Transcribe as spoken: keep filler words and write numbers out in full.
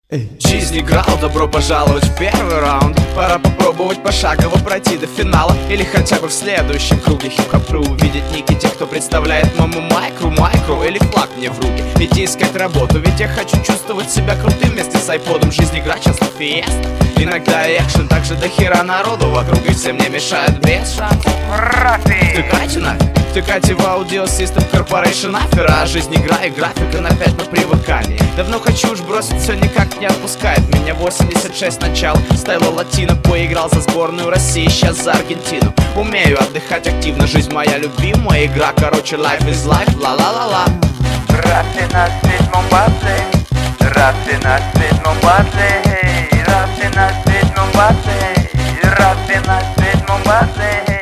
Жизнь играл, добро пожаловать в первый раунд. Пора попробовать пошагово пройти до финала. Или хотя бы в следующем круге хип-хопру увидеть ники тех, кто представляет маму майкру, майкру или флаг мне в руки. Идти искать работу, ведь я хочу чувствовать себя крутым вместе с айподом. Жизнь игра, часто фиеста. Иногда экшен, также до хера народу вокруг, и все мне мешают без шансов. Втыкайте нафиг, втыкайте в Audio System Corporation афера. А жизнь игра и графика на пять на привыкании. Давно хочу уж бросить, все никак не отпускает меня. Восемьдесят шесть начал, стайла латино. Поиграл за сборную России, сейчас за Аргентину. Умею отдыхать активно, жизнь моя любимая игра. Короче, life is life, ла-ла-ла-ла. Raffina Street Mombasa, Raffina Street Mombasa, Raffina Street Mombasa, Raffina Street Mombasa.